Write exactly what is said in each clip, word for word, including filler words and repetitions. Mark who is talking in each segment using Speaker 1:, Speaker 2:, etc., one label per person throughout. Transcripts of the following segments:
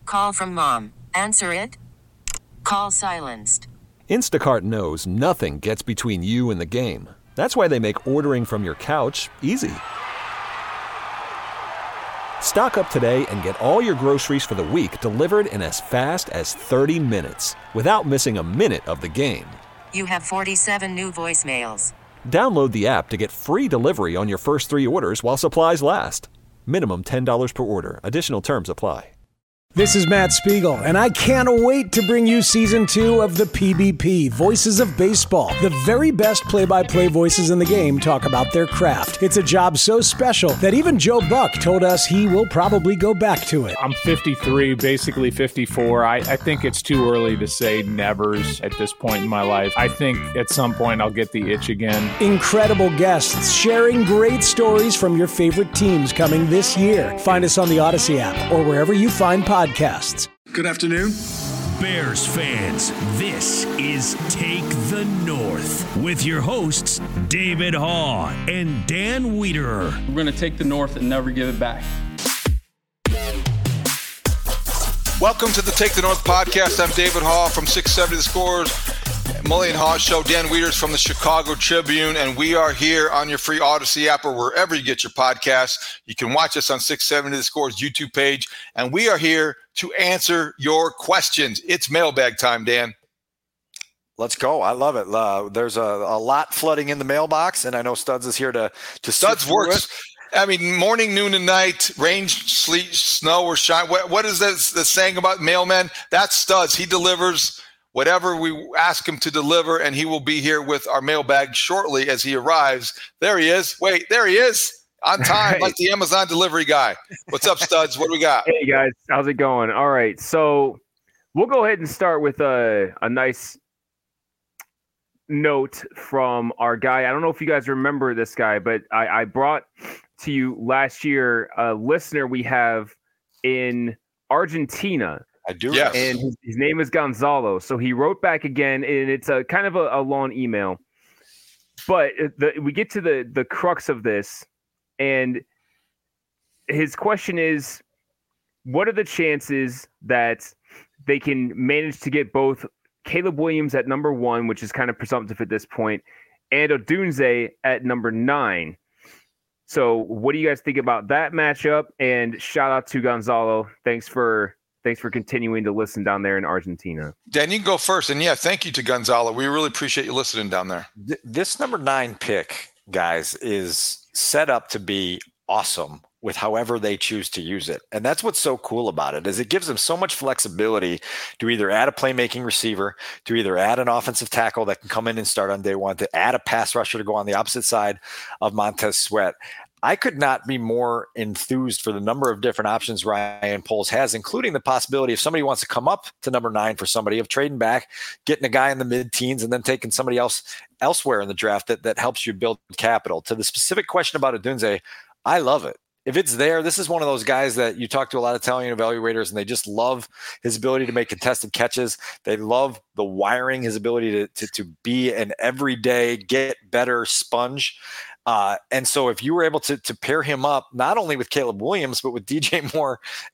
Speaker 1: Call from mom. Answer it. Call silenced.
Speaker 2: Instacart knows nothing gets between you and the game. That's why they make ordering from your couch easy. Stock up today and get all your groceries for the week delivered in as fast as thirty minutes without missing a minute of the game.
Speaker 1: You have forty-seven new voicemails.
Speaker 2: Download the app to get free delivery on your first three orders while supplies last. Minimum ten dollars per order. Additional terms apply.
Speaker 3: This is Matt Spiegel, and I can't wait to bring you Season two of the P B P, Voices of Baseball. The very best play-by-play voices in the game talk about their craft. It's a job so special that even Joe Buck told us he will probably go back to it.
Speaker 4: I'm fifty-three, basically fifty-four. I, I think it's too early to say nevers at this point in my life. I think at some point I'll get the itch again.
Speaker 3: Incredible guests sharing great stories from your favorite teams coming this year. Find us on the Odyssey app or wherever you find podcasts. Podcasts.
Speaker 5: Good afternoon.
Speaker 6: Bears fans, this is Take the North with your hosts, David Haugh and Dan Wiederer.
Speaker 7: We're going to take the North and never give it back.
Speaker 5: Welcome to the Take the North podcast. I'm David Haugh from six seventy The Scores, Mully and Haugh Show. Dan Wiederer from the Chicago Tribune, and we are here on your free Odyssey app or wherever you get your podcasts. You can watch us on six seventy The Scores YouTube page, and we are here to answer your questions. It's mailbag time, Dan.
Speaker 8: Let's go. I love it. Uh, there's a, a lot flooding in the mailbox, and I know Studs is here to to
Speaker 5: Studs works. I mean, morning, noon, and night, rain, sleet, snow, or shine. What, what is that the saying about mailmen? That's Studs. He delivers whatever we ask him to deliver, and he will be here with our mailbag shortly as he arrives. There he is. Wait, there he is. On time, like the Amazon delivery guy. What's up, Studs? What do we got?
Speaker 9: Hey, guys. How's it going? All right. So we'll go ahead and start with a, a nice note from our guy. I don't know if you guys remember this guy, but I, I brought to you last year a listener we have in Argentina.
Speaker 8: I do.
Speaker 5: Yes.
Speaker 9: And his, his name is Gonzalo. So he wrote back again, and it's a kind of a, a long email. But the, we get to the, the crux of this, and his question is, what are the chances that they can manage to get both Caleb Williams at number one, which is kind of presumptive at this point, and Odunze at number nine? So what do you guys think about that matchup? And shout out to Gonzalo. Thanks for thanks for continuing to listen down there in Argentina.
Speaker 5: Dan, you can go first. And yeah, thank you to Gonzalo. We really appreciate you listening down there.
Speaker 8: This number nine pick, guys, is set up to be awesome with however they choose to use it. And that's what's so cool about it, is it gives them so much flexibility to either add a playmaking receiver, to either add an offensive tackle that can come in and start on day one, to add a pass rusher to go on the opposite side of Montez Sweat. I could not be more enthused for the number of different options Ryan Poles has, including the possibility if somebody wants to come up to number nine for somebody, of trading back, getting a guy in the mid-teens, and then taking somebody else elsewhere in the draft that, that helps you build capital. To the specific question about Odunze, I love it. If it's there, this is one of those guys that you talk to a lot of Italian evaluators, and they just love his ability to make contested catches. They love the wiring, his ability to, to, to be an everyday, get better sponge. Uh, and so if you were able to, to pair him up, not only with Caleb Williams, but with D J Moore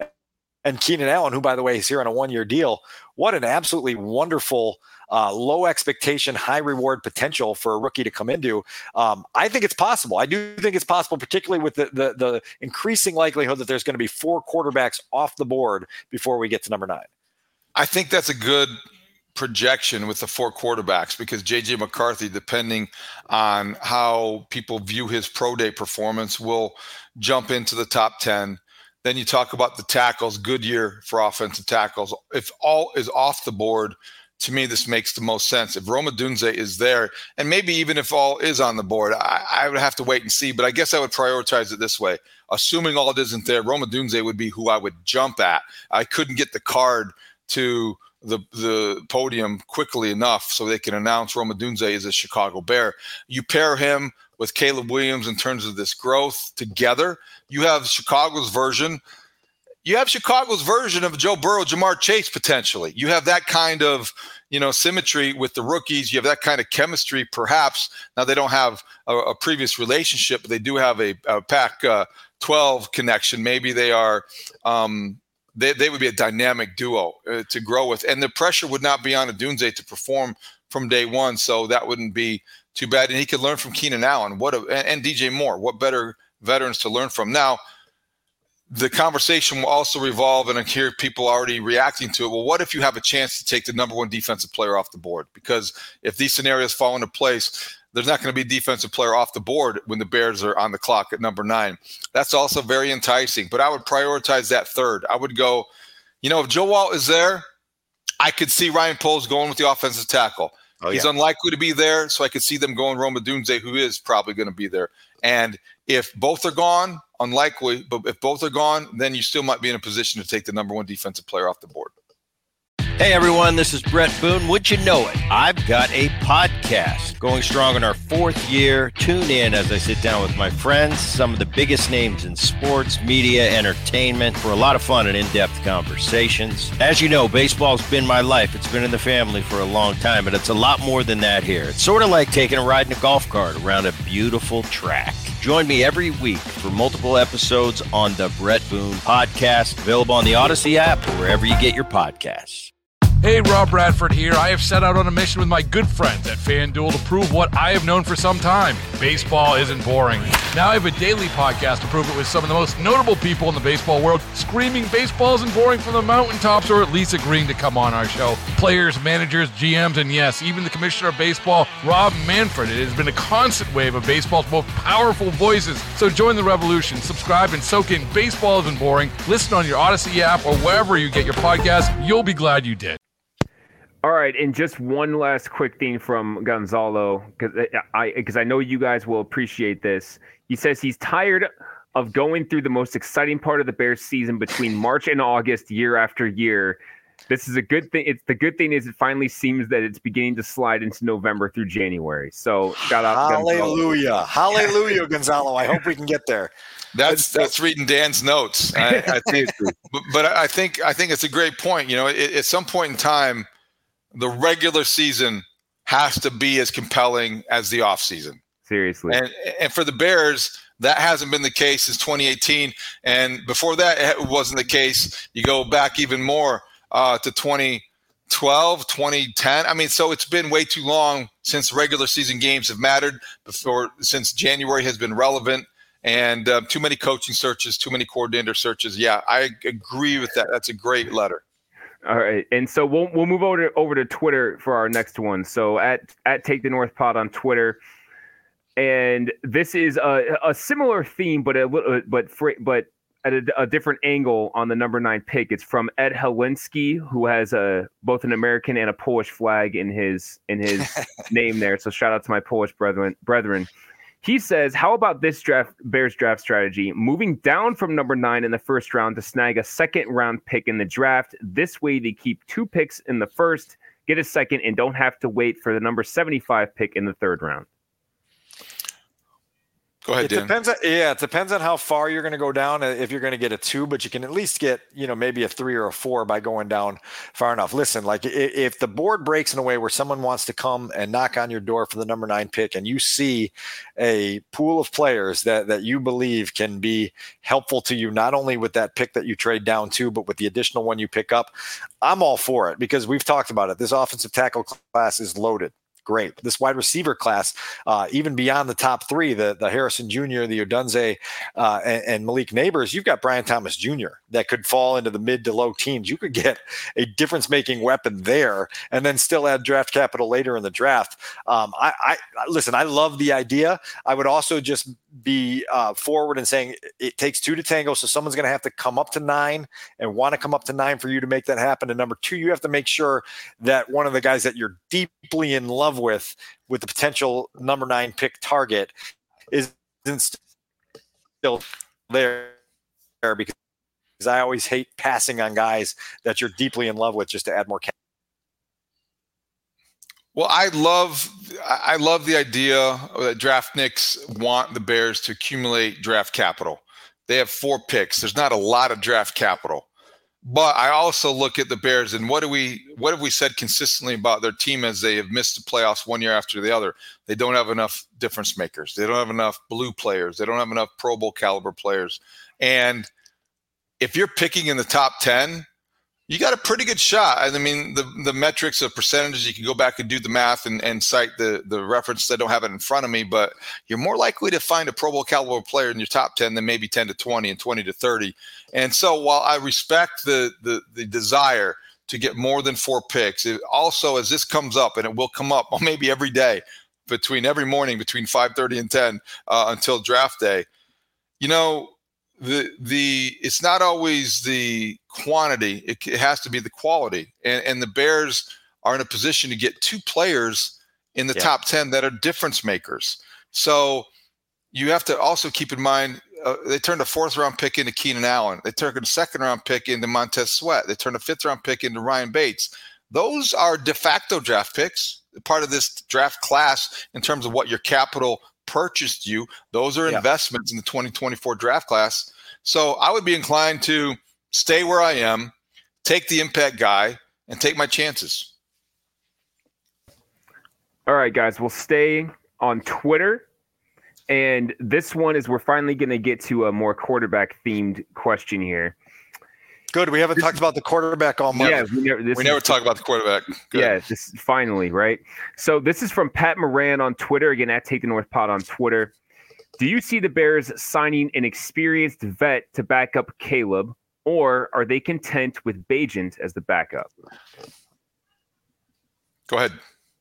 Speaker 8: and Keenan Allen, who, by the way, is here on a one-year deal, what an absolutely wonderful Uh, low expectation, high reward potential for a rookie to come into. Um, I think it's possible. I do think it's possible, particularly with the, the, the increasing likelihood that there's going to be four quarterbacks off the board before we get to number nine.
Speaker 5: I think that's a good projection with the four quarterbacks, because J J McCarthy, depending on how people view his pro day performance, will jump into the top ten. Then you talk about the tackles, good year for offensive tackles. If all is off the board, to me, this makes the most sense. If Rome Odunze is there, and maybe even if all is on the board, I, I would have to wait and see. But I guess I would prioritize it this way. Assuming all it isn't there, Rome Odunze would be who I would jump at. I couldn't get the card to the the podium quickly enough so they can announce Rome Odunze is a Chicago Bear. You pair him with Caleb Williams in terms of this growth together. You have Chicago's version. You have Chicago's version of Joe Burrow, Jamar Chase, potentially. You have that kind of, you know, symmetry with the rookies. You have that kind of chemistry, perhaps. Now, they don't have a, a previous relationship, but they do have a, a Pac twelve connection. Maybe they are um, they, they would be a dynamic duo uh, to grow with. And the pressure would not be on Odunze to perform from day one. So that wouldn't be too bad. And he could learn from Keenan Allen what a, and, and D J Moore. What better veterans to learn from? Now, the conversation will also revolve, and I hear people already reacting to it. Well, what if you have a chance to take the number one defensive player off the board? Because if these scenarios fall into place, there's not going to be a defensive player off the board when the Bears are on the clock at number nine. That's also very enticing, but I would prioritize that third. I would go, you know, if Joe Alt is there, I could see Ryan Poles going with the offensive tackle. Oh, He's yeah. unlikely to be there, so I could see them going Rome Odunze, who is probably going to be there. And if both are gone, unlikely, but if both are gone, then you still might be in a position to take the number one defensive player off the board.
Speaker 10: Hey everyone, this is Brett Boone. Would you know it? I've got a podcast going strong in our fourth year. Tune in as I sit down with my friends, some of the biggest names in sports, media, entertainment, for a lot of fun and in-depth conversations. As you know, baseball's been my life. It's been in the family for a long time, but it's a lot more than that here. It's sort of like taking a ride in a golf cart around a beautiful track. Join me every week for multiple episodes on the Brett Boone Podcast, available on the Odyssey app or wherever you get your podcasts.
Speaker 11: Hey, Rob Bradford here. I have set out on a mission with my good friends at FanDuel to prove what I have known for some time. Baseball isn't boring. Now I have a daily podcast to prove it with some of the most notable people in the baseball world, screaming baseball isn't boring from the mountaintops, or at least agreeing to come on our show. Players, managers, G Ms, and yes, even the commissioner of baseball, Rob Manfred. It has been a constant wave of baseball's most powerful voices. So join the revolution. Subscribe and soak in Baseball Isn't Boring. Listen on your Odyssey app or wherever you get your podcast. You'll be glad you did.
Speaker 9: All right, and just one last quick thing from Gonzalo, because I because I know you guys will appreciate this. He says he's tired of going through the most exciting part of the Bears season between March and August, year after year. This is a good thing. It's the good thing is it finally seems that it's beginning to slide into November through January. So shout out,
Speaker 8: hallelujah,
Speaker 9: Gonzalo.
Speaker 8: Hallelujah, Gonzalo. I hope we can get there.
Speaker 5: That's that's reading Dan's notes. I, I think, but, but I think I think it's a great point. You know, it, at some point in time, the regular season has to be as compelling as the offseason.
Speaker 9: Seriously.
Speaker 5: And and for the Bears, that hasn't been the case since twenty eighteen. And before that, it wasn't the case. You go back even more uh, to twenty twelve, twenty ten. I mean, so it's been way too long since regular season games have mattered, before since January has been relevant. And uh, too many coaching searches, too many coordinator searches. Yeah, I agree with that. That's a great letter.
Speaker 9: All right, and so we'll we'll move over to, over to Twitter for our next one. So at at Take the North Pod on Twitter, and this is a, a similar theme, but a little but for, but at a, a different angle on the number nine pick. It's from Ed Helinski, who has a both an American and a Polish flag in his in his name there. So shout out to my Polish brethren brethren. He says, how about this draft Bears draft strategy? Moving down from number nine in the first round to snag a second round pick in the draft. This way they keep two picks in the first, get a second, and don't have to wait for the number seventy-five pick in the third round.
Speaker 5: Go ahead,
Speaker 8: it
Speaker 5: Dan.
Speaker 8: Depends on, yeah, it depends on how far you're going to go down. If you're going to get a two, but you can at least get, you know, maybe a three or a four by going down far enough. Listen, like if the board breaks in a way where someone wants to come and knock on your door for the number nine pick, and you see a pool of players that that you believe can be helpful to you, not only with that pick that you trade down to, but with the additional one you pick up, I'm all for it, because we've talked about it. This offensive tackle class is loaded. Great. This wide receiver class, uh, even beyond the top three, the, the Harrison Junior, the Odunze, uh, and, and Malik Neighbors, you've got Brian Thomas Junior that could fall into the mid to low teens. You could get a difference-making weapon there and then still add draft capital later in the draft. Um, I, I listen, I love the idea. I would also just be uh, forward and saying it takes two to tango, so someone's going to have to come up to nine and want to come up to nine for you to make that happen. And number two, you have to make sure that one of the guys that you're deeply in love with, with the potential number nine pick target, isn't still there, because I always hate passing on guys that you're deeply in love with just to add more capital.
Speaker 5: Well, I love I love the idea that draftniks want the Bears to accumulate draft capital. They have four picks. There's not a lot of draft capital. But I also look at the Bears and what do we what have we said consistently about their team as they have missed the playoffs one year after the other? They don't have enough difference makers. They don't have enough blue players. They don't have enough Pro Bowl caliber players. And if you're picking in the top ten, you got a pretty good shot. I mean, the the metrics of percentages, you can go back and do the math and, and cite the, the reference. I don't have it in front of me, but you're more likely to find a Pro Bowl caliber player in your top ten than maybe ten to twenty and twenty to thirty. And so while I respect the the, the desire to get more than four picks, it also, as this comes up, and it will come up well, maybe every day, between every morning between five thirty and ten uh, until draft day, you know, the the it's not always the quantity, it, it has to be the quality, and and the Bears are in a position to get two players in the yeah. top ten that are difference makers. So you have to also keep in mind uh, they turned a fourth round pick into Keenan Allen, they turned a second round pick into Montez Sweat, they turned a fifth round pick into Ryan Bates. Those are de facto draft picks, part of this draft class in terms of what your capital purchased you. Those are yeah. investments in the twenty twenty-four draft class. So I would be inclined to stay where I am, take the impact guy, and take my chances.
Speaker 9: All right, guys, we'll stay on Twitter. And this one is we're finally going to get to a more quarterback-themed question here.
Speaker 8: Good. We haven't this, talked about the quarterback all month.
Speaker 9: Yeah, we never, this
Speaker 5: we never talk about the quarterback. Good.
Speaker 9: Yeah, this finally, right? So this is from Pat Moran on Twitter. Again, at Take the North Pod on Twitter. Do you see the Bears signing an experienced vet to back up Caleb, or are they content with Bagent as the backup?
Speaker 5: Go ahead.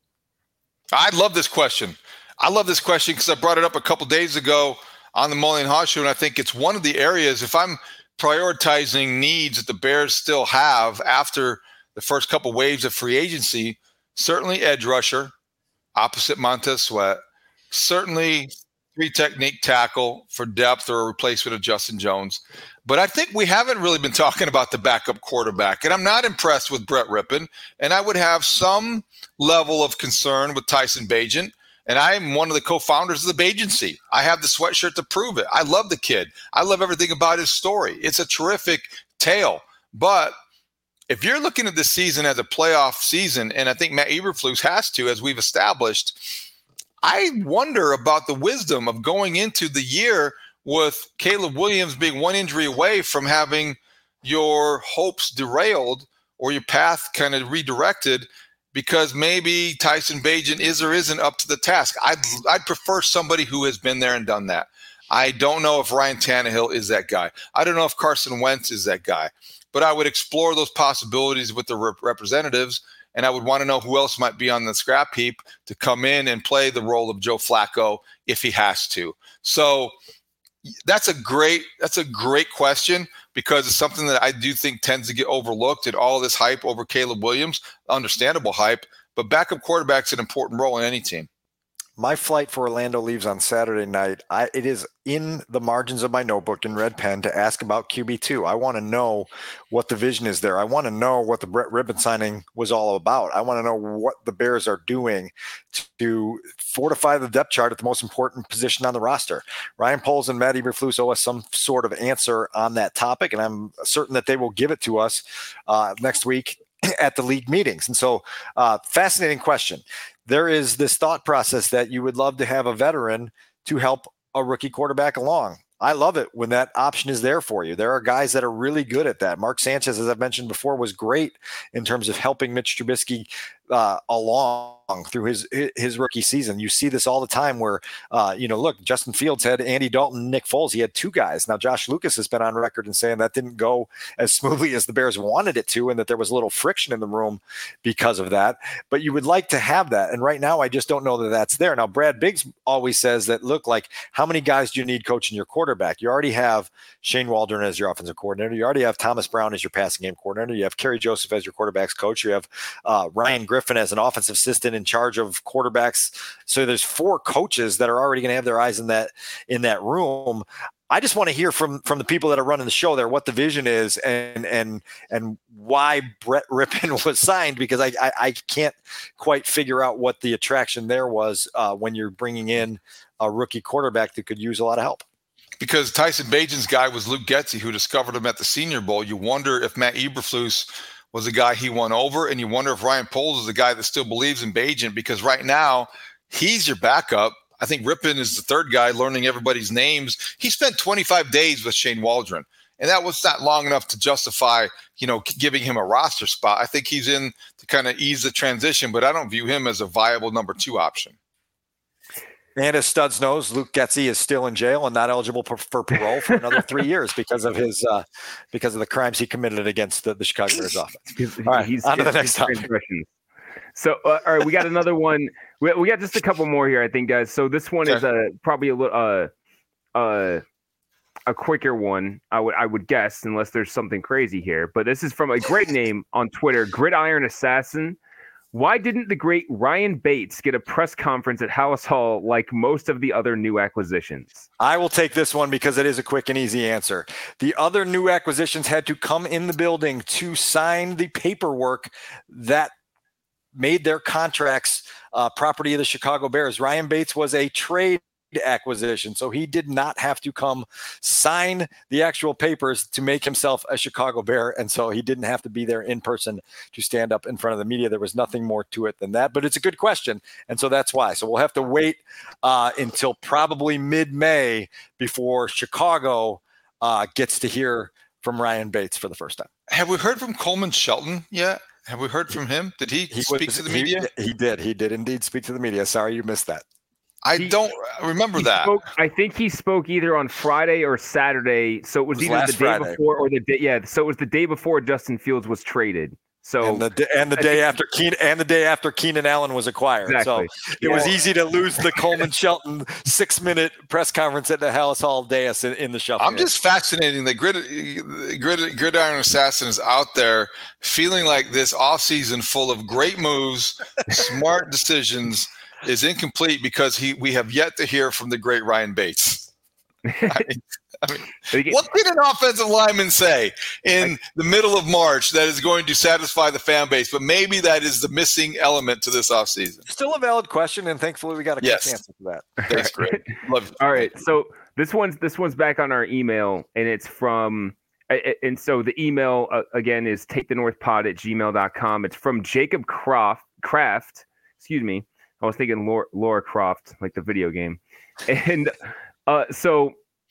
Speaker 5: I love this question. I love this question because I brought it up a couple days ago on the Mully and Haw Show, and I think it's one of the areas, if I'm prioritizing needs that the Bears still have after the first couple waves of free agency, certainly edge rusher, opposite Montez Sweat, certainly three technique tackle for depth or a replacement of Justin Jones. But I think we haven't really been talking about the backup quarterback, and I'm not impressed with Brett Rippon, and I would have some level of concern with Tyson Bagent. And I'm one of the co-founders of the Bagency. I have the sweatshirt to prove it. I love the kid. I love everything about his story. It's a terrific tale. But if you're looking at this season as a playoff season, and I think Matt Eberflus has to, as we've established, I wonder about the wisdom of going into the year with Caleb Williams being one injury away from having your hopes derailed or your path kind of redirected, because maybe Tyson Bagent is or isn't up to the task. I'd, I'd prefer somebody who has been there and done that. I don't know if Ryan Tannehill is that guy. I don't know if Carson Wentz is that guy. But I would explore those possibilities with the rep- representatives, and I would want to know who else might be on the scrap heap to come in and play the role of Joe Flacco if he has to. So that's a great that's a great question, because it's something that I do think tends to get overlooked in all of this hype over Caleb Williams, understandable hype, but backup quarterback's an important role in any team.
Speaker 8: My flight for Orlando leaves on Saturday night. I, it is in the margins of my notebook in red pen to ask about Q B two. I want to know what the vision is there. I want to know what the Brett Rippon signing was all about. I want to know what the Bears are doing to fortify the depth chart at the most important position on the roster. Ryan Poles and Matt Eberflus owe us some sort of answer on that topic, and I'm certain that they will give it to us uh, next week at the league meetings. And so uh, fascinating question. There is this thought process that you would love to have a veteran to help a rookie quarterback along. I love it when that option is there for you. There are guys that are really good at that. Mark Sanchez, as I've mentioned before, was great in terms of helping Mitch Trubisky uh, along through his his rookie season. You see this all the time where, uh, you know, look, Justin Fields had Andy Dalton, Nick Foles. He had two guys. Now, Josh Lucas has been on record in saying that didn't go as smoothly as the Bears wanted it to, and that there was a little friction in the room because of that. But you would like to have that. And right now, I just don't know that that's there. Now, Brad Biggs always says that, look, like, how many guys do you need coaching your quarterback? You already have Shane Waldron as your offensive coordinator. You already have Thomas Brown as your passing game coordinator. You have Kerry Joseph as your quarterback's coach. You have uh, Ryan Griffin as an offensive assistant in charge of quarterbacks. So there's four coaches that are already going to have their eyes in that in that room. I just want to hear from from the people that are running the show there what the vision is and and and why Brett Rippon was signed, because I I, I can't quite figure out what the attraction there was uh, when you're bringing in a rookie quarterback that could use a lot of help.
Speaker 5: Because Tyson Bagent's guy was Luke Getsy, who discovered him at the Senior Bowl. You wonder if Matt Eberflus was the guy he won over, and you wonder if Ryan Poles is the guy that still believes in Bagent, because right now he's your backup. I think Rippon is the third guy learning everybody's names. He spent twenty-five days with Shane Waldron, And that was not long enough to justify, you know, giving him a roster spot. I think he's in to kind of ease the transition, but I don't view him as a viable number two option.
Speaker 8: And as Studs knows, Luke Getsy is still in jail and not eligible for, for parole for another three years because of his uh, because of the crimes he committed against the, the Chicago Bears offense. All right,
Speaker 9: he's,
Speaker 8: on to the next topic.
Speaker 9: So, uh, all right, we got another one. We, we got just a couple more here, I think, guys. So this one is a probably a little uh, uh, a quicker one, I would I would guess, unless there's something crazy here. But this is from a great name on Twitter, Gridiron Assassin. Why didn't the great Ryan Bates get a press conference at Halas Hall like most of the other new acquisitions?
Speaker 8: I will take this one because it is a quick and easy answer. The other new acquisitions had to come in the building to sign the paperwork that made their contracts uh, property of the Chicago Bears. Ryan Bates was a trade acquisition, so he did not have to come sign the actual papers to make himself a Chicago Bear, and so he didn't have to be there in person to stand up in front of the media. There was nothing more to it than that, but it's a good question, and so that's why. So we'll have to wait uh, until probably mid-May before Chicago uh, gets to hear from Ryan Bates for the first time.
Speaker 5: Have we heard from Coleman Shelton yet? Have we heard from him? Did he, he speak was, to the media?
Speaker 8: He, he did. He did indeed speak to the media. Sorry you missed that.
Speaker 5: I
Speaker 9: he,
Speaker 5: don't remember
Speaker 9: he
Speaker 5: that.
Speaker 9: Spoke, I think he spoke either on Friday or Saturday. So it was, it was either the day
Speaker 8: Friday. before
Speaker 9: or the day. Yeah. So it was the day before Justin Fields was traded. So
Speaker 8: and the, and the day after Keenan and the day after Keenan Allen was acquired.
Speaker 9: Exactly.
Speaker 8: So it yeah. was easy to lose the Coleman Shelton six minute press conference at the Halas Hall dais in, in the shuffle.
Speaker 5: I'm just fascinated that Grid, Grid, Gridiron Assassin is out there feeling like this offseason full of great moves, smart decisions is incomplete because he we have yet to hear from the great Ryan Bates. I mean, I mean, what can an offensive lineman say in the middle of March that is going to satisfy the fan base? But maybe that is the missing element to this offseason.
Speaker 8: Still a valid question, and thankfully we got a quick
Speaker 5: yes.
Speaker 8: answer to that.
Speaker 5: That's great. Love it.
Speaker 9: All right, so this one's this one's back on our email, and it's from and so the email uh, again is take the north pod at gmail dot com. It's from Jacob Croft Craft. Excuse me. I was thinking Laura, Laura Croft, like the video game. And uh, so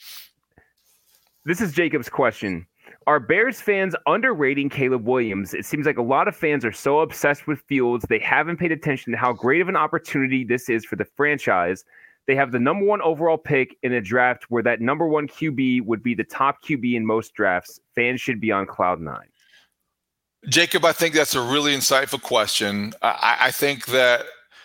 Speaker 9: this is Jacob's question. Are Bears fans underrating Caleb Williams? It seems like a lot of fans are so obsessed with Fields, they haven't paid attention to how great of an opportunity this is for the franchise. They have the number one overall pick in a draft where that number one Q B would be the top Q B in most drafts. Fans should be on cloud nine.
Speaker 5: Jacob, I think that's a really insightful question. I, I think that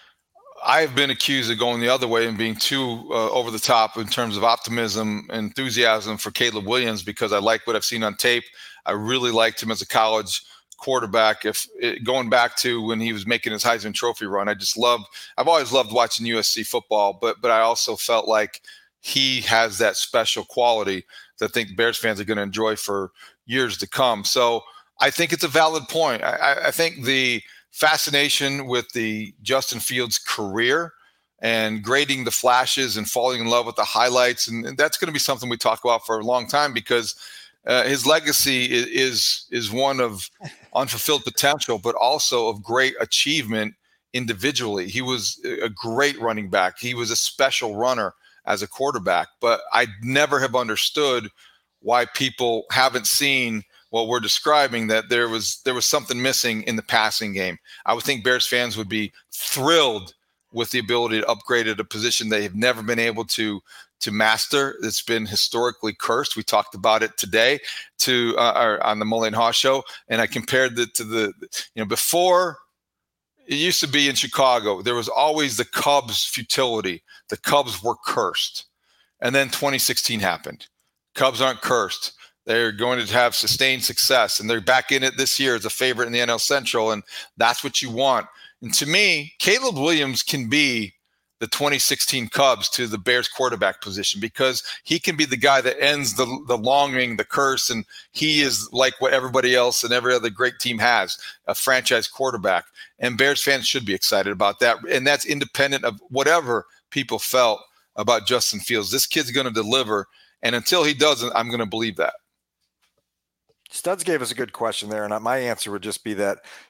Speaker 5: I've been accused of going the other way and being too uh, over the top in terms of optimism and enthusiasm for Caleb Williams because I like what I've seen on tape. I really liked him as a college quarterback. If it, going back to when he was making his Heisman Trophy run, I just loved. I've always loved watching U S C football, but but I also felt like he has that special quality that I think Bears fans are going to enjoy for years to come. So I think it's a valid point. I, I think the fascination with the Justin Fields career and grading the flashes and falling in love with the highlights. And, and that's going to be something we talk about for a long time because uh, his legacy is, is, is one of unfulfilled potential, but also of great achievement individually. He was a great running back. He was a special runner as a quarterback, but I never have understood why people haven't seen what we're describing, that there was there was something missing in the passing game. I would think Bears fans would be thrilled with the ability to upgrade at a position they have never been able to to master. It's been historically cursed. We talked about it today to uh, on the Mully and Haw show, and I compared it to the you know before. It used to be in Chicago. There was always the Cubs futility. The Cubs were cursed, and then twenty sixteen happened. Cubs aren't cursed. They're going to have sustained success, and they're back in it this year as a favorite in the N L Central, and that's what you want. And to me, Caleb Williams can be the twenty sixteen Cubs to the Bears quarterback position because he can be the guy that ends the, the longing, the curse, and he is like what everybody else and every other great team has, a franchise quarterback. And Bears fans should be excited about that, and that's independent of whatever people felt about Justin Fields. This kid's going to deliver, and until he doesn't, I'm going to believe that.
Speaker 8: Studs gave us a good question there, and my answer would just be that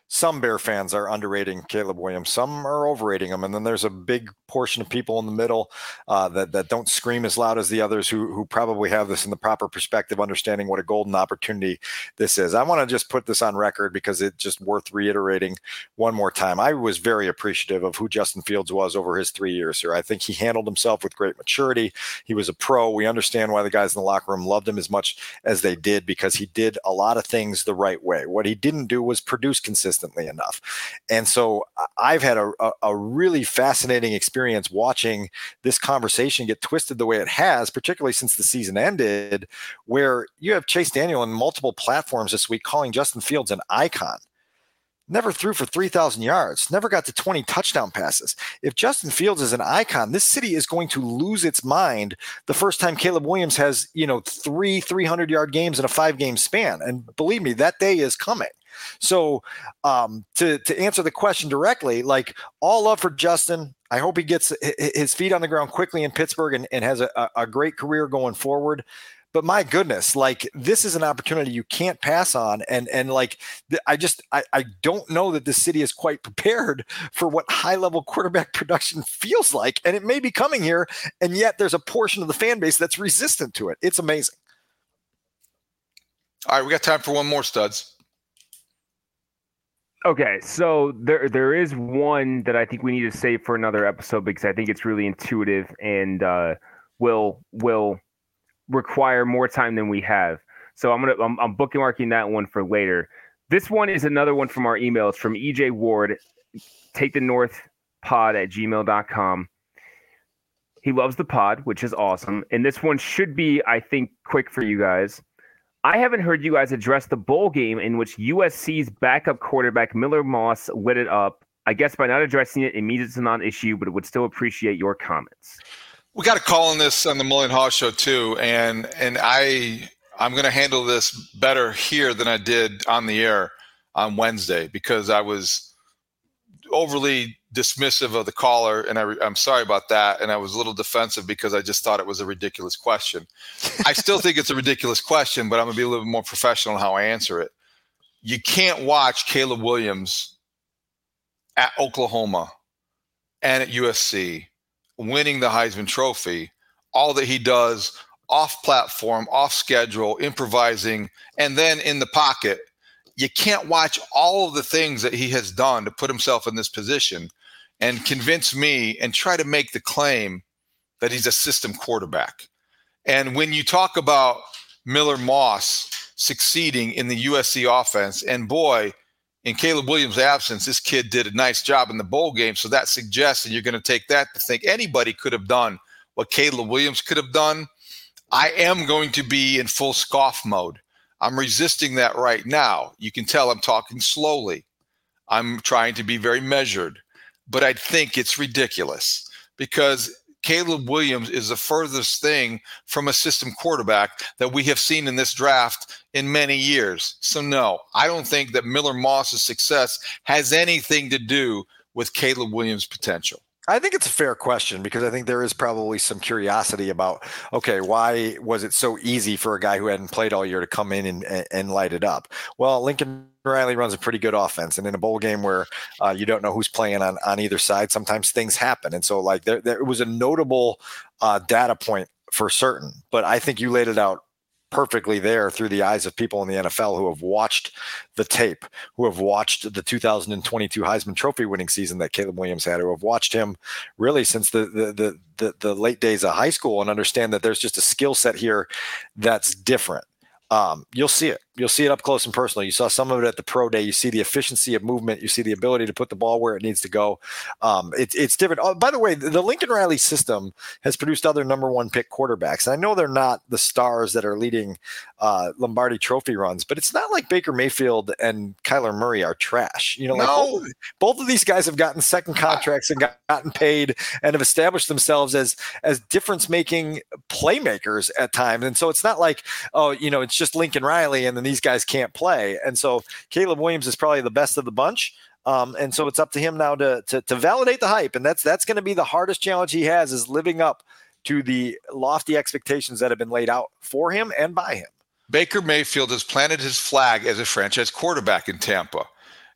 Speaker 8: some Bear fans are underrating Caleb Williams. Some are overrating him. And then there's a big portion of people in the middle uh, that, that don't scream as loud as the others who, who probably have this in the proper perspective, understanding what a golden opportunity this is. I want to just put this on record because it's just worth reiterating one more time. I was very appreciative of who Justin Fields was over his three years here. I think he handled himself with great maturity. He was a pro. We understand why the guys in the locker room loved him as much as they did, because he did a lot of things the right way. What he didn't do was produce consistently enough. And so I've had a, a, a really fascinating experience watching this conversation get twisted the way it has, particularly since the season ended, where you have Chase Daniel on multiple platforms this week calling Justin Fields an icon. Never threw for three thousand yards, never got to twenty touchdown passes. If Justin Fields is an icon, this city is going to lose its mind the first time Caleb Williams has, you know, three three hundred yard games in a five game span. And believe me, that day is coming. So um, to, to answer the question directly, like, all love for Justin. I hope he gets his feet on the ground quickly in Pittsburgh and, and has a, a great career going forward. But my goodness, like, this is an opportunity you can't pass on. And, and like, I just, I, I don't know that this city is quite prepared for what high level quarterback production feels like. And it may be coming here. And yet there's a portion of the fan base that's resistant to it. It's amazing.
Speaker 5: All right. We got time for one more, Studs.
Speaker 9: Okay, so there there is one that I think we need to save for another episode, because I think it's really intuitive and uh, will will require more time than we have. So I'm gonna I'm, I'm bookmarking that one for later. This one is another one from our emails from E J Ward, take the north pod at gmail dot com. He loves the pod, which is awesome. And this one should be, I think, quick for you guys. I haven't heard you guys address the bowl game in which U S C's backup quarterback Miller Moss lit it up. I guess by not addressing it, it means it's a non-issue, but it would still appreciate your comments.
Speaker 5: We got a call on this on the Mullen Haw show too, and and I I'm going to handle this better here than I did on the air on Wednesday, because I was overly dismissive of the caller, and I, I'm sorry about that. And I was a little defensive because I just thought it was a ridiculous question. I still think it's a ridiculous question, but I'm going to be a little bit more professional in how I answer it. You can't watch Caleb Williams at Oklahoma and at U S C winning the Heisman Trophy, all that he does off platform, off schedule, improvising, and then in the pocket. You can't watch all of the things that he has done to put himself in this position and convince me and try to make the claim that he's a system quarterback. And when you talk about Miller Moss succeeding in the U S C offense, and boy, in Caleb Williams' absence, this kid did a nice job in the bowl game. So that suggests that you're going to take that to think anybody could have done what Caleb Williams could have done. I am going to be in full scoff mode. I'm resisting that right now. You can tell I'm talking slowly. I'm trying to be very measured, but I think it's ridiculous, because Caleb Williams is the furthest thing from a system quarterback that we have seen in this draft in many years. So no, I don't think that Miller Moss's success has anything to do with Caleb Williams' potential.
Speaker 8: I think it's a fair question, because I think there is probably some curiosity about, okay, why was it so easy for a guy who hadn't played all year to come in and, and light it up? Well, Lincoln Riley runs a pretty good offense, and in a bowl game where uh, you don't know who's playing on, on either side, sometimes things happen. And so, like, there, there was a notable uh, data point for certain, but I think you laid it out perfectly there through the eyes of people in the N F L who have watched the tape, who have watched the two thousand twenty-two Heisman Trophy winning season that Caleb Williams had, who have watched him really since the the the the, the late days of high school, and understand that there's just a skill set here that's different. Um, you'll see it. You'll see it up close and personal. You saw some of it at the pro day. You see the efficiency of movement. You see the ability to put the ball where it needs to go. Um, it, it's different. Oh, by the way, the Lincoln Riley system has produced other number one pick quarterbacks. And I know they're not the stars that are leading uh, Lombardi Trophy runs, but it's not like Baker Mayfield and Kyler Murray are trash. You know, like
Speaker 5: no.
Speaker 8: both, both of these guys have gotten second contracts and got, gotten paid and have established themselves as as difference-making playmakers at times. And so it's not like, oh, you know, it's just Lincoln Riley and then these guys can't play. And so Caleb Williams is probably the best of the bunch. Um, and so it's up to him now to, to, to validate the hype. And that's, that's going to be the hardest challenge he has, is living up to the lofty expectations that have been laid out for him and by him.
Speaker 5: Baker Mayfield has planted his flag as a franchise quarterback in Tampa.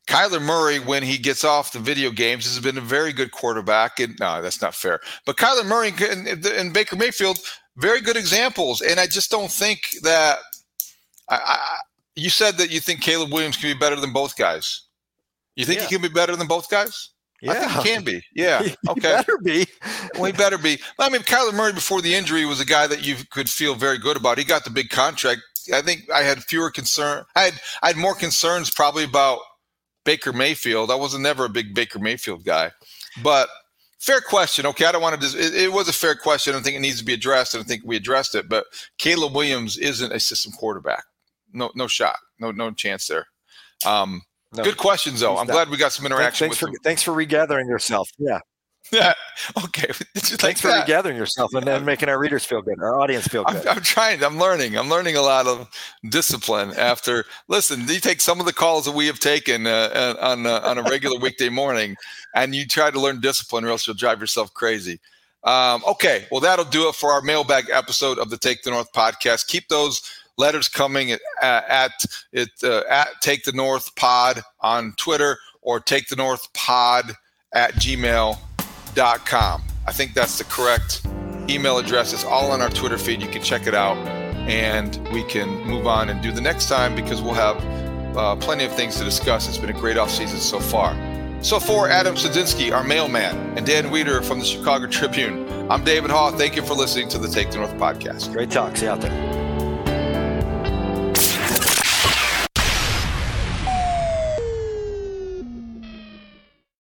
Speaker 5: Kyler Murray, when he gets off the video games, has been a very good quarterback. And no, that's not fair. But Kyler Murray and, and Baker Mayfield, very good examples. And I just don't think that I, I, you said that you think Caleb Williams can be better than both guys. You think yeah. he can be better than both guys?
Speaker 8: Yeah.
Speaker 5: I think he can be. Yeah.
Speaker 8: He
Speaker 5: okay.
Speaker 8: better be.
Speaker 5: Well, he better be. I mean, Kyler Murray before the injury was a guy that you could feel very good about. He got the big contract. I think I had fewer concern. I had I had more concerns probably about Baker Mayfield. I wasn't never a big Baker Mayfield guy, but fair question. Okay, I don't want to. Dis- it, it was a fair question. I don't think it needs to be addressed, and I think we addressed it. But Caleb Williams isn't a system quarterback. No, no shot. No, no chance there. Um, no, good questions, though. I'm not. glad we got some interaction.
Speaker 8: Thanks,
Speaker 5: with
Speaker 8: for
Speaker 5: them.
Speaker 8: thanks for regathering yourself. Yeah.
Speaker 5: Yeah. Okay.
Speaker 8: Thanks
Speaker 5: like
Speaker 8: for
Speaker 5: that?
Speaker 8: regathering yourself and then making our readers feel good, our audience feel good.
Speaker 5: I'm, I'm trying. I'm learning. I'm learning a lot of discipline after. Listen, you take some of the calls that we have taken uh, on uh, on a regular weekday morning, and you try to learn discipline, or else you'll drive yourself crazy. Um, okay. Well, that'll do it for our mailbag episode of the Take the North podcast. Keep those letters coming at at it uh, at Take the North Pod on Twitter or Take the North Pod at gmail dot com. I think that's the correct email address. It's all on our Twitter feed. You can check it out, and we can move on and do the next time because we'll have uh, plenty of things to discuss. It's been a great offseason so far. So for Adam Sadzinski, our mailman, and Dan Weeder from the Chicago Tribune, I'm David Haugh. Thank you for listening to the Take the North podcast.
Speaker 8: Great talk. See you out there.